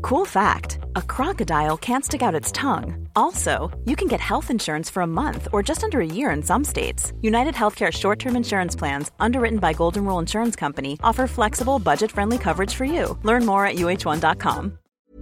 Cool fact, a crocodile can't stick out its tongue. Also, you can get health insurance for a month or just under a year in some states. United Healthcare short-term insurance plans, underwritten by Golden Rule Insurance Company, offer flexible, budget-friendly coverage for you. Learn more at uh1.com.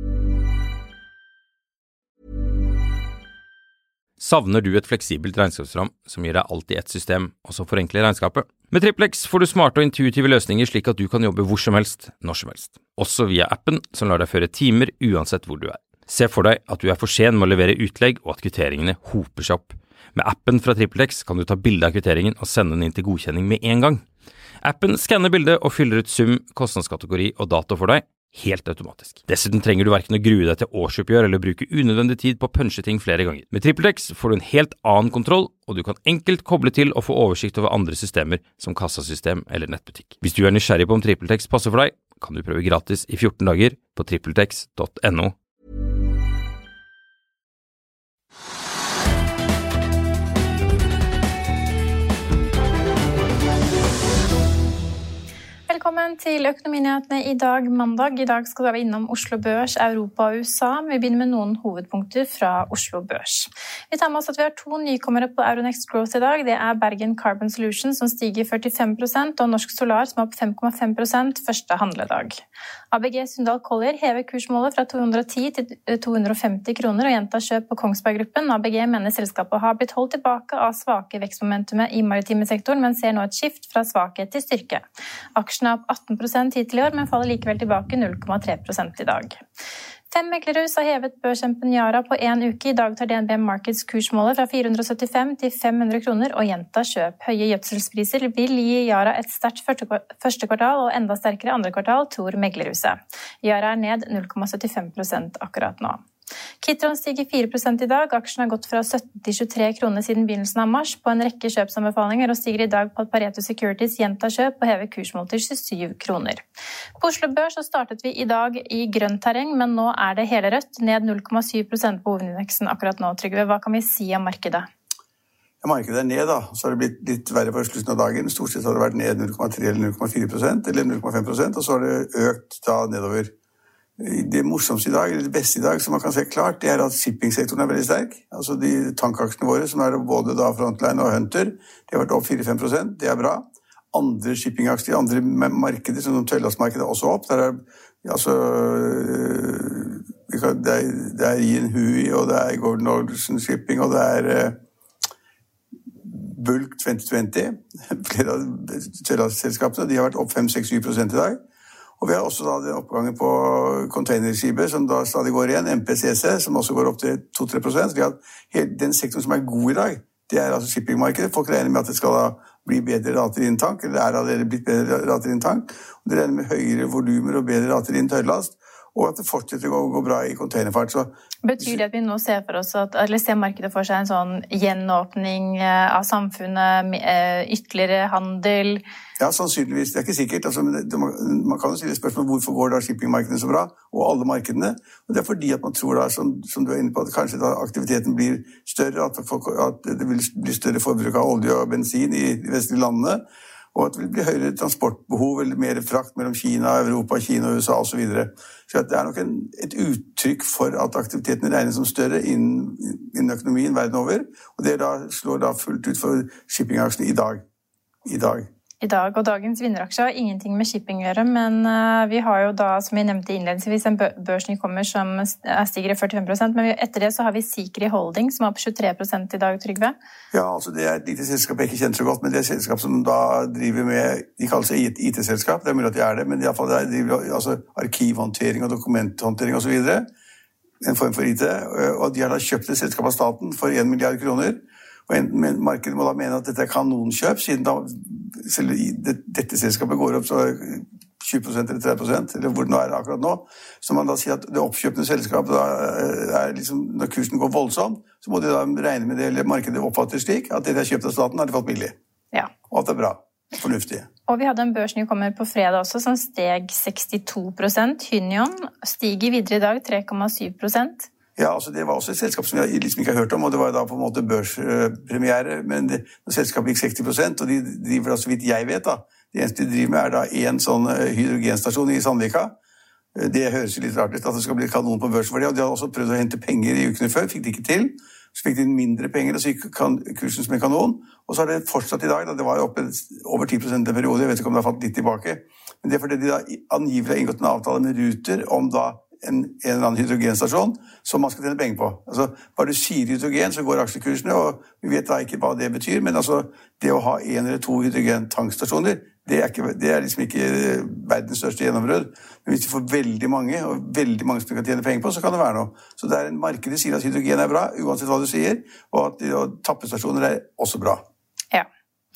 Savner du et fleksibelt regnskapsprogram som gir deg alt i ett system, og som forenkler regnskapet? Med Triplex får du smarte og intuitive løsninger slik at du kan jobbe hvor som helst, når som helst. Også via appen som lar deg føre timer uansett hvor du er. Se for deg at du er for sen med å levere utlegg og at kvitteringene hoper seg opp. Med appen fra Triplex kan du ta bilde av kvitteringen og sende den inn til godkjenning med en gang. Appen skanner bildet og fyller ut sum, kostnadskategori og dato for deg, helt automatisk. Dessuten trenger du hverken å grue deg til årsoppgjør eller bruke unødvendig tid på å punche ting flere ganger. Med TripleX får du en helt annen kontroll, og du kan enkelt koble til og få oversikt over andre systemer som kassasystem eller nettbutikk. Hvis du er nysgjerrig på om TripleX passer for deg, kan du prøve gratis i 14 dager på tripletex.no. Velkommen til Økonominyhetene i dag, mandag. I dag skal vi innom Oslo Børs, Europa og USA. Vi begynner med noen hovedpunkter fra Oslo Børs. Vi tar med oss at vi har 2 nykommere på Euronext Growth i dag. Det er Bergen Carbon Solutions som stiger 45%, og Norsk Solar som er opp 5,5% første handledag. ABG Sundal Collier hever kursmålet fra 210 til 250 kroner og gjentar kjøp på Kongsberg-gruppen. ABG mener selskapet har blitt holdt tilbake av svake vekstmomentumet i maritime sektoren, men ser nå et skift fra svakhet til styrke. Aksjen er opp 18% hittil i år, men faller likevel tilbake 0,3% i dag. 5 meglerhus har hevet børskjempen Yara på en uke. I dag tar DNB Markets kursmålet fra 475 til 500 kroner og gjentar kjøp. Høye gjødselspriser vil gi Yara et sterkt første kvartal og enda sterkere andre kvartal, tror meglerhuset. Yara er ned 0,75% akkurat nå. Kitron stiger 4% i dag. Aksjen har gått fra 17 til 23 kroner siden begynnelsen av mars på en rekke kjøpsanbefalinger og stiger i dag på at Pareto Securities gjentar kjøp og hever kursmål til 27 kroner. På Oslo Børs så startet vi i dag i grønt terreng, men nå er det hele rødt, ned 0,7% på hovedindeksen akkurat nå. Trygve, hva kan vi si om markedet? Ja, markedet er ned da, så har det blitt litt verre på slutten av dagen. Stort sett har det vært ned 0,3 eller 0,4% eller 0,5%, og så har det økt da nedover. Det morsomste i dag, eller det beste i dag, som man kan se klart, det er at shippingsektoren er veldig sterk. Altså de tankaksjene våre, som er både da Frontline og Hunter, de har vært opp 4-5%, det er bra. Andre shippingaksjer, andre markeder, som tøylasmarkedet er også opp. Der er, altså, det er Ian Hui, og det er Gordon Olsen Shipping, og det er Bulk 2020. Flere av tøylasselskapene, de har vært opp 5-6-7% i dag. Og vi har også da den oppgangen på containerskipet, som da stadig går igjen, MPCC, som også går opp til 2-3%. Vi har den sektoren som er god i dag, det er altså shippingmarkedet. Folk regner med at det skal da bli bedre rater i en tank, eller er allerede blitt bedre rater i en tank. Og det regner med høyere volumer og bedre rater i en tørrlast, og at det fortsetter å gå bra i containerfart. Så betyr det at vi nå ser for oss eller ser markedet for seg en sånn gjenåpning av samfunnet, ytterligere handel? Ja, sannsynligvis. Det er ikke sikkert. Altså, man kan jo stille spørsmål hvorfor går da shippingmarkedene så bra, og alle markedene. Og det er fordi at man tror da, som du er inne på, at kanskje da aktiviteten blir større, at det vil bli større forbruk av olje og bensin i de vestlige landene, og at det vil bli høyere transportbehov eller mer frakt mellom Kina, Europa, Kina og USA og så videre. Så det er nok et uttrykk for at aktiviteten regnes som større innen økonomien verden over, og det da slår da fullt ut for shippingaksjene i dag. I dag, og dagens vinneraksje har ingenting med shipping å gjøre, men vi har jo da, som vi nevnte innledningsvis, en børsnykommer som stiger i 45%, men etter det så har vi Sikri Holding, som er opp 23% i dag, Trygve. Ja, altså det er et lite selskap jeg ikke kjenner så godt, men det er et selskap som da driver med, de kaller seg IT-selskap, det er mulig at de er det, men i hvert fall de driver altså arkivhåndtering og dokumenthåndtering og så videre, en form for IT, og de har da kjøpt et selskap av staten for 1 milliard kroner, og markedet må da mene at dette er kanonkjøp, siden da selv dette selskapet går opp så 20% eller 3%, eller hvor det nå er akkurat nå. Så man da sier at det oppkjøpende selskapet da er liksom, når kursen går voldsomt, så må de da regne med det, eller markedet oppfatter slik, at det de har kjøpt av staten har de fått billig. Ja. Og at det er bra, fornuftig. Og vi hadde en børsnykommer på fredag også, som steg 62%. Hynion stiger videre i dag 3,7%. Ja, altså det var også et selskap som jeg liksom ikke har hørt om, og det var da på en måte børspremiere, men selskapet gikk 60%, og de driver da så vidt jeg vet da. Det eneste de driver med er da en sånn hydrogenstasjon i Sandvika, Det høres jo litt rart ut at det skal bli kanon på børsen for det, og de hadde også prøvd å hente penger i ukene før, fikk det ikke til. Så fikk de mindre penger, og så gikk kursen som en kanon. Og så har det fortsatt i dag, da. Det var jo oppe over 10% en periode, jeg vet ikke om det har falt litt tilbake. Men det er fordi de da angivelig har inngått en avtale med Ruter om da en eller annen hydrogenstasjon som man skal tjene penger på. Altså, bare du sier hydrogen, så går aksjekursene, og vi vet da ikke hva det betyr, men altså, det å ha 1 eller 2 hydrogentanksstasjoner, det er liksom ikke verdens største gjennombrudd. Men hvis de får veldig mange, og veldig mange som kan tjene penger på, så kan det være noe. Så det er en marked som sier at hydrogen er bra, uansett hva du sier, og at tappestasjoner er også bra. Ja.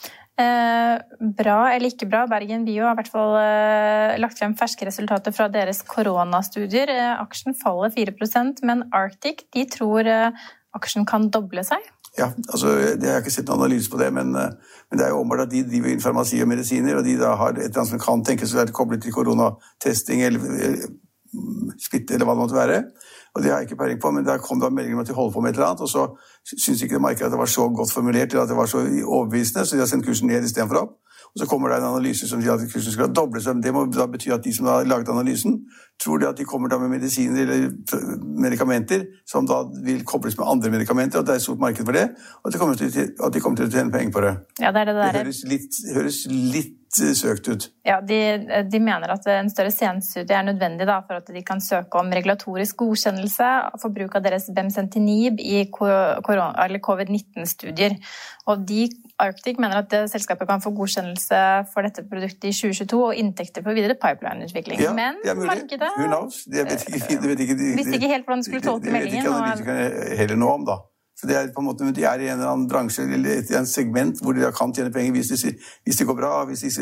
Bra eller ikke bra. Bergen Bio har i hvert fall lagt frem ferske resultater fra deres koronastudier. Aksjen faller 4%, men Arctic, de tror aksjen kan doble seg. Ja, altså, jeg har ikke sett noen analyse på det, men det er jo åpenbart at de driver inn farmasi og medisiner, og de da har et eller annet som kan tenkes å være koblet til koronatesting eller smitte eller hva det måtte være. Og det har jeg ikke peiling på, men der kom da meldingen om at de holder på med et eller annet, og så synes ikke markedet at det var så godt formulert til at det var så overbevisende, så de har sendt kursen ned i stedet for opp. Og så kommer det en analyse som sier at kursen skal doble seg. Det må da bety at de som har laget analysen, tror det at de kommer da med medisiner eller medikamenter som da vil kobles med andre medikamenter, og det er et stort marked for det, og at de kommer til å tjene penger på det. Ja, det er det der. Det høres litt søkt ut. Ja, de mener at en større senestudie er nødvendig da, for at de kan søke om regulatorisk godkjennelse for bruk av deres bemcentinib i covid-19-studier. Og Arctic mener at selskapet kan få godkjennelse for dette produktet i 2022 og inntekter for videre pipeline-utvikling. Ja, men markedet visste ikke helt hvordan de skulle tolke meldingen. Det vet ikke analytikerne heller noe om da. Så det er på en måte, de er i en eller annen bransje eller en segment hvor de kan tjene penger hvis det går bra, hvis disse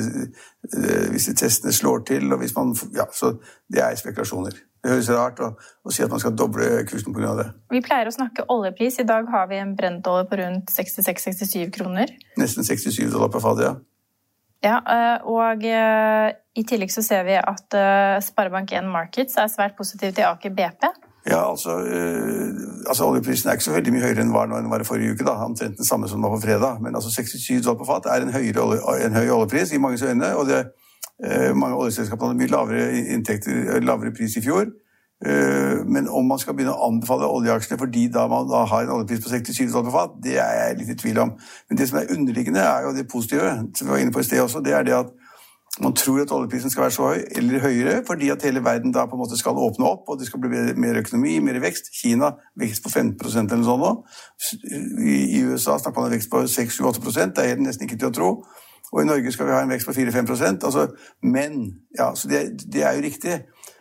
testene slår til, og hvis man, ja, så det er spekulasjoner. Det høres rart å si at man skal doble kursen på grunn av det. Vi pleier å snakke oljepris. I dag har vi en brentolje på rundt 66-67 kroner. Nesten $67 per fat, ja. Ja, og i tillegg så ser vi at Sparebank1 Markets er svært positiv til Aker BP. Ja, altså oljeprisen er ikke så veldig mye høyere enn den var i forrige uke, da. Omtrent den samme som den var på fredag. Men altså $67 per fat er en høy oljepris i mange øyne, og mange oljeselskaper hadde mye lavere inntekter, lavere pris i fjor. Men om man skal begynne å anbefale oljeaksjene fordi man da har en oljepris på $67 per fat, det er jeg litt i tvil om. Men det som er underliggende er jo det positive, som vi var inne på i sted også, det er det at man tror at oljeprisen skal være så høy eller høyere, fordi at hele verden da på en måte skal åpne opp, og det skal bli mer økonomi, mer vekst. Kina vekst på 15% eller sånn nå. I USA snakker man om vekst på 6-8%, det er helt nesten ikke til å tro. Og i Norge skal vi ha en vekst på 4-5%. Altså, men, ja, så det er jo riktig.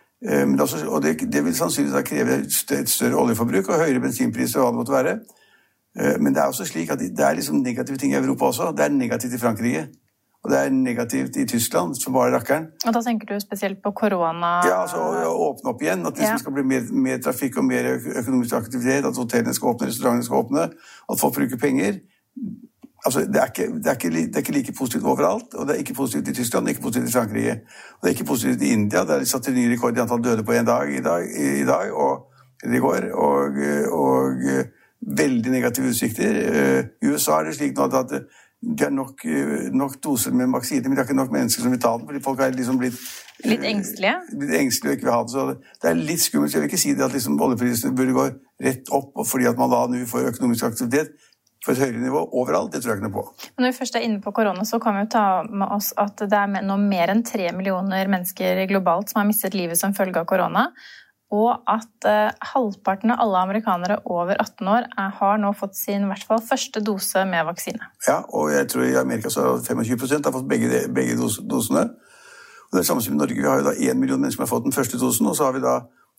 Og det vil sannsynligvis da kreve et større oljeforbruk og høyere bensinpriser og hva det måtte være. Men det er også slik at det er liksom negative ting i Europa også. Det er negativt i Frankrike. Og det er negativt i Tyskland, som bare rakkeren. Og da tenker du spesielt på korona? Ja, altså å åpne opp igjen, at det skal bli mer trafikk og mer økonomisk aktivitet, at hotellene skal åpne, restaurantene skal åpne, at folk bruker penger. Altså, det er ikke like positivt overalt, og det er ikke positivt i Tyskland, det er ikke positivt i Frankrike. Og det er ikke positivt i India, der de satte ny rekord i antall døde på en dag i dag, eller i går, og veldig negative utsikter. I USA er det slik nå at de har nok doser med vaksiner, men de har ikke nok mennesker som vil ta den, fordi folk har liksom blitt litt engstelige. Litt engstelige og ikke vil ha det, så det er litt skummelt. Jeg vil ikke si det at liksom oljeprisene burde gå rett opp, fordi at man da nå får økonomisk aktivitet på et høyere nivå overalt, det tror jeg ikke noe på. Men når vi først er inne på korona, så kan vi jo ta med oss at det er nå mer enn 3 millioner mennesker globalt som har mistet livet som følge av korona, og at halvparten av alle amerikanere over 18 år har nå fått sin i hvert fall første dose med vaksine. Ja, og jeg tror i Amerika så har 25% har fått begge dosene. Og det er samme som i Norge, vi har jo da 1 million mennesker som har fått den første dosen, og så har vi da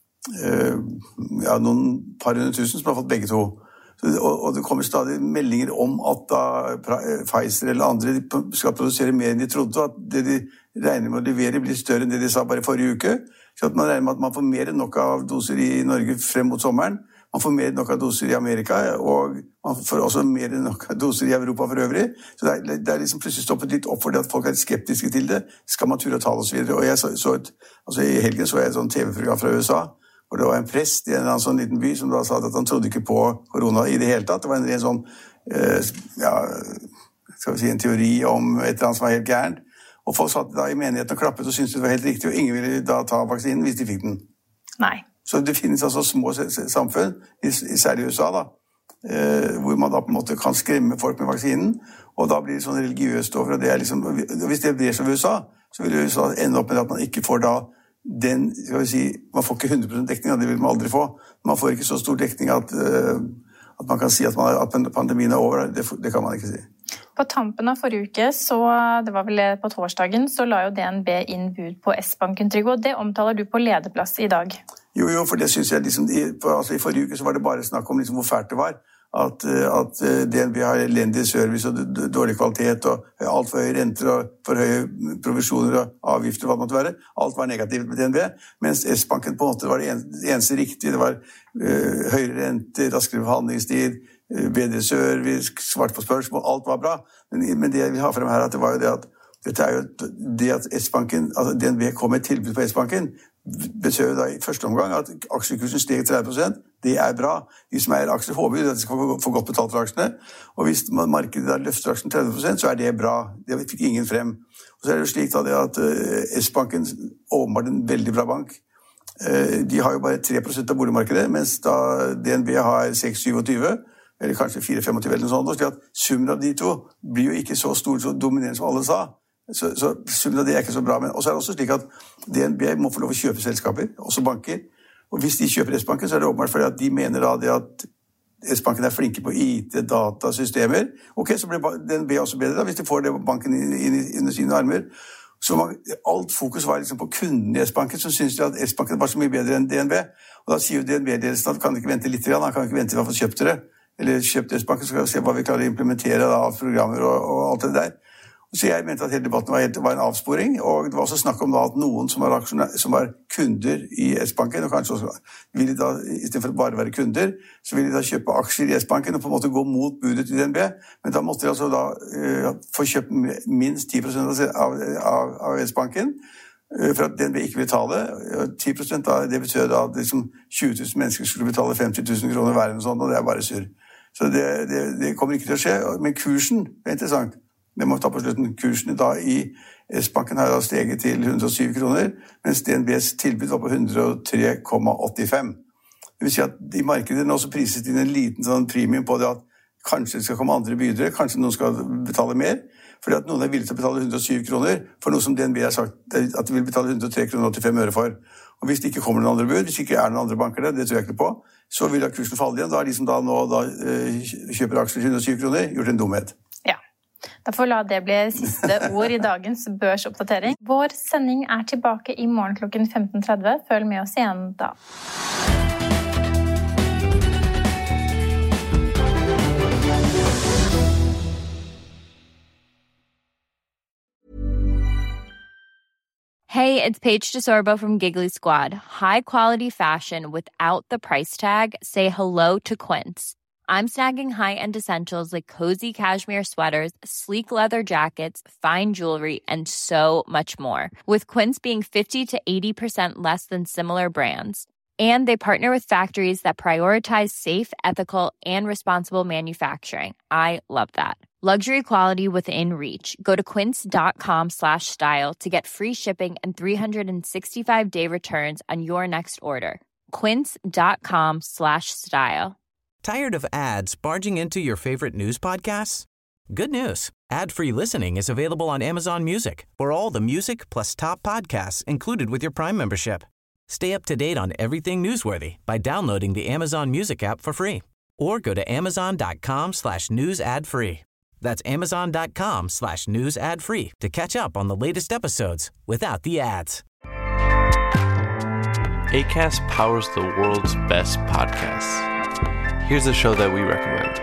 noen par hundre tusen som har fått begge to. Og det kommer stadig meldinger om at da Pfizer eller andre skal produsere mer enn de trodde, og at det de regner med å levere blir større enn det de sa bare forrige uke. Så at man regner med at man får mer enn nok av doser i Norge frem mot sommeren. Man får mer enn nok av doser i Amerika, og man får også mer enn nok av doser i Europa for øvrig. Så det er liksom plutselig stoppet litt opp for det at folk er skeptiske til det. Skal man ture og tale og så videre. Og jeg i helgen så jeg et sånt TV-program fra USA, hvor det var en prest i en eller annen sånn liten by som da sa at han trodde ikke på korona i det hele tatt. Det var en ren sånn, skal vi si en teori om et eller annet som var helt gærent. Og folk satt da i menigheten og klappet og syntes det var helt riktig, og ingen ville da ta vaksinen hvis de fikk den. Nei. Så det finnes altså små samfunn, særlig i USA da, hvor man da på en måte kan skremme folk med vaksinen, og da blir det sånn religiøst over, og det liksom, hvis det blir som i USA, så vil USA ende opp med at man ikke får da den, skal vi si, man får ikke 100% dekning, det vil man aldri få. Man får ikke så stor dekning at man kan si at pandemien over, det kan man ikke si. På tampen av forrige uke, så det var vel på torsdagen, så la jo DNB inn bud på S-banken, Trygve, og det omtaler du på lederplass i dag. Jo, for det synes jeg liksom, altså i forrige uke så var det bare snakk om liksom hvor fælt det var, at DNB har elendig service og dårlig kvalitet og alt for høye renter og for høye provisjoner og avgifter og hva det måtte være. Alt var negativt med DNB, mens S-banken på en måte var det eneste riktige. Det var høyere renter, raskere forhandlingstid, bedre service, svart på spørsmål, alt var bra. Men det jeg vil ha frem her, at det var jo det at dette er jo det at S-banken, altså DNB kom med et tilbud på S-banken, betød da i første omgang at aksjekursen steg 30%. Det er bra. De som er aksjer håper jo at de skal få godt betalt for aksjene. Og hvis markedet da løfter aksjen 30%, så er det bra. Det fikk ingen frem. Og så er det jo slik da det at S-banken åpenbart en veldig bra bank. De har jo bare 3% av boligmarkedet, mens da DNB har 6-27, eller kanskje 4-25 eller noe sånt. Og slik at summen av de to blir jo ikke så stor, så dominerende som alle sa. Så summen av det er ikke så bra. Men også er det også slik at DNB må få lov å kjøpe selskaper, også banker. Og hvis de kjøper S-banken, så er det åpenbart fordi at de mener da det at S-banken er flinke på IT, datasystemer. Ok, så blir DNB også bedre da, hvis de får det banken under sine armer. Så alt fokus var liksom på kunden i S-banken, som synes at S-banken var så mye bedre enn DNB. Og da sier jo DNB-ledelsen at kan ikke vente litt, han kan ikke vente til å få kjøpt dere. Eller kjøpt S-banken, så skal vi se hva vi klarer å implementere da, av programmer og alt det der. Så jeg mente at hele debatten var en avsporing, og det var også snakk om da at noen som var kunder i S-banken, og kanskje også ville da, i stedet for å bare være kunder, så ville de da kjøpe aksjer i S-banken og på en måte gå mot budet til DNB, men da måtte de altså da få kjøpt minst 10% av S-banken, for at DNB ikke vil betale. 10% da, det betyr da at liksom 20 000 mennesker skulle betale 50 000 kroner hver eller noe sånt, og det er bare surr. Så det kommer ikke til å skje, men kursen er interessant. Det må ta på slutten. Kursene da i S-banken har da steget til 107 kroner, mens DNBs tilbud var på 103,85. Det vil si at i markedet nå så prises det inn en liten sånn premium på det at kanskje det skal komme andre bydere, kanskje noen skal betale mer, fordi at noen er villige til å betale 107 kroner for noe som DNB har sagt at de vil betale 103 kroner og 85 øre for. Og hvis det ikke kommer noen andre bud, hvis det ikke er noen andre banker der, det tror jeg ikke på, så vil da kursen falle igjen. Da er de som da nå kjøper aksjer til 107 kroner, gjort en dumhet. Da får la det bli siste ord i dagens børsoppdatering. Vår sending er tilbake i morgen klokken 15:30. Følg med oss igjen da. Hey, it's Paige DeSorbo from Giggly Squad. High quality fashion without the price tag. Say hello to Quince. I'm snagging high-end essentials like cozy cashmere sweaters, sleek leather jackets, fine jewelry, and so much more. With Quince being 50 to 80% less than similar brands. And they partner with factories that prioritize safe, ethical, and responsible manufacturing. I love that. Luxury quality within reach. Go to quince.com/style to get free shipping and 365-day returns on your next order. Quince.com/style. Tired of ads barging into your favorite news podcasts? Good news. Ad-free listening is available on Amazon Music for all the music plus top podcasts included with your Prime membership. Stay up to date on everything newsworthy by downloading the Amazon Music app for free or go to amazon.com/news ad free. That's amazon.com/news ad free to catch up on the latest episodes without the ads. Acast powers the world's best podcasts. Here's a show that we recommend.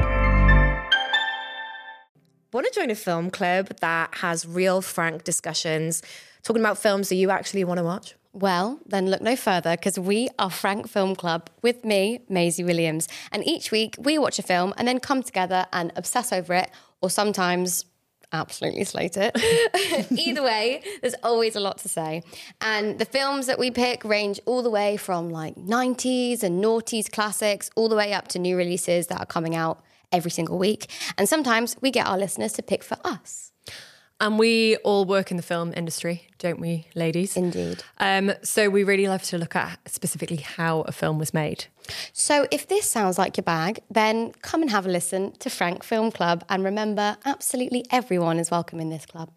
Want to join a film club that has real, frank discussions, talking about films that you actually want to watch? Well, then look no further, because we are Frank Film Club with me, Maisie Williams. And each week we watch a film and then come together and obsess over it, or sometimes absolutely slate it. Either way, there's always a lot to say. And the films that we pick range all the way from like 90s and noughties classics, all the way up to new releases that are coming out every single week. And sometimes we get our listeners to pick for us. And we all work in the film industry, don't we, ladies? Indeed. So we really love to look at specifically how a film was made. So if this sounds like your bag, then come and have a listen to Frank Film Club. And remember, absolutely everyone is welcome in this club.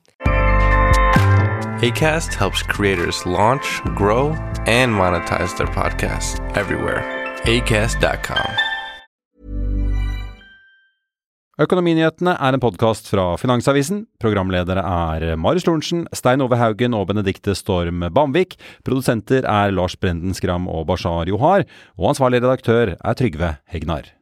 Acast helps creators launch, grow, and monetize their podcasts everywhere. Acast.com. Økonominyhetene en podcast fra Finansavisen. Programledere Marius Lorentzen, Stein Ove Haugen og Benedikte Storm Bamvik. Produsenter Lars Brenden Skram og Bashar Johar. Og ansvarlig redaktør Trygve Hegnar.